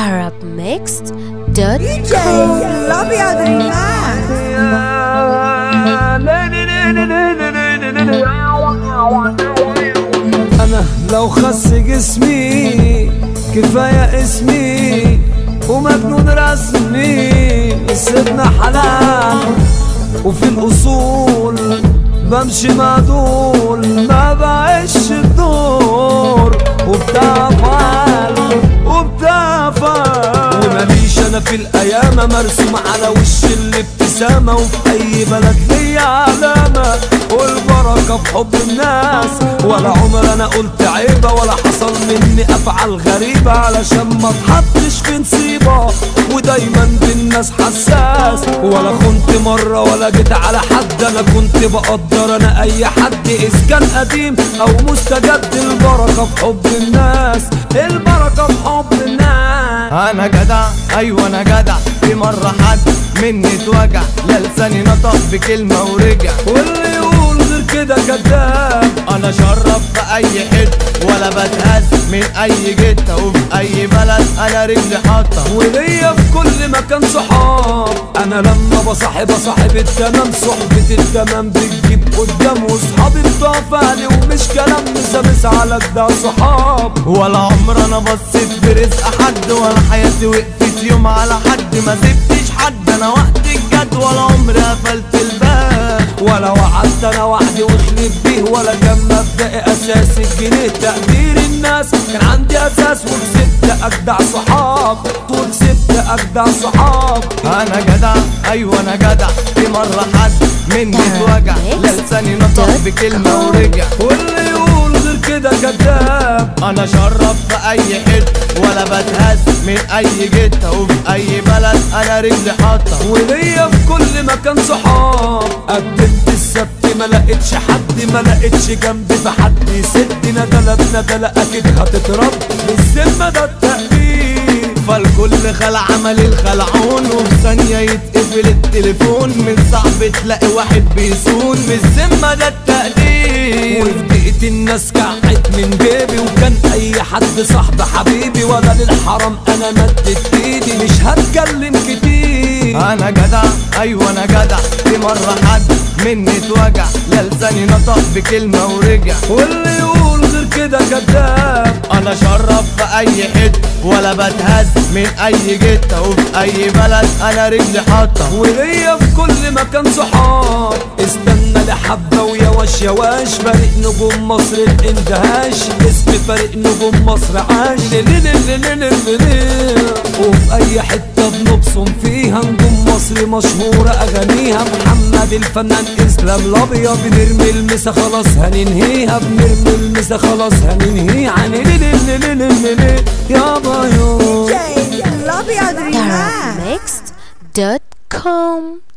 arabmixed.com. الابيض ريمان. انا لو خس جسمي كفايه اسمي ومجنون رسمي سيبنا حلال وفي الاصول بمشي مع دول ما بعيش الدور وبتاع فعل وماليش انا في الايام مرسوم على وش الابتسامه وفي اي بلد ليا علامه والبركه في حب الناس ولا عمر انا قلت عيبه ولا حصل مني افعال غريبه علشان ما اتحطش في نصيبه ودايما بالناس حساس ولا خنت مره ولا جيت على حد انا كنت بقدر انا اي حد اذا كان قديم او مستجد البركه في حب الناس البركه في حب الناس. انا جدع ايوه انا جدع في مره حد مني اتوجع لا لساني نطق بكلمه ورجع واللي يقول غير كده كداب. انا شرف في اي حته ولا بتهز من اي جته وفي اي بلد انا رجلي حاطه وليا في كل مكان صحاب. انا لما بصاحب التمام صحبة التمام بتجيب قدام وصحابي بتوع فعلي ومش كلام مسامس على جدع صحاب. ولا عمر انا بصيت في رزق حد ولا حياتي وقفت يوم على حد ما سبتش حد انا وقت الجد ولا عمري قفلت الباب ولا وعدت انا وحدي وخليت بيه ولا كان مبدئي اساسي الجنيه تقدير الناس كان عندي اساس وكسبت اجدع صحاب وكسبت اجدع صحاب. انا جدع ايوه انا جدع في مره حد مني اتوجع لا لساني نطق بكلمه ورجع واللي يقول غير كده كداب. انا شرف في اي حته ولا بتهز من اي جته وفي اي بلد انا رجلي حاطه وليا في كل مكان صحاب. قدمت السبت ما لقيتش حد ما لقيتش جنبي في حد يسدنا ندلة اكيد هتترد بالذمه ده التقدير. فالكل خلع عمل الخلعون وفي ثانيه يتقفل التليفون من صعب تلاقي واحد بيسون بالذمه ده التقدير. وفي دقيقة الناس كعت من جيبي وكان اي حد صاحب حبيبي ولا للحرام انا مدت ايدي مش هتكلم كتير. انا جدع ايوه انا جدع في مره حد مني اتوجع لا لساني نطق بكلمه ورجع واللي يقول غير كده كداب. انا شرف في اي حته ولا بتهز من اي جته وفي اي بلد انا رجلي حاطه وليا في كل مكان صحاب. استنى لحبه ويا واش يا واش فريق نجوم مصر الاندهاش اسم فريق نجوم مصر عاش وفي اي حته بنبصم فيها نجوم مصر مشهوره اغانيها محمد الفنان اسلام الابيض بنرمي المسا خلاص هننهيها بنرمي المسا خلاص هننهيها عن يابا يو الابيض ريمان. arabmixed.com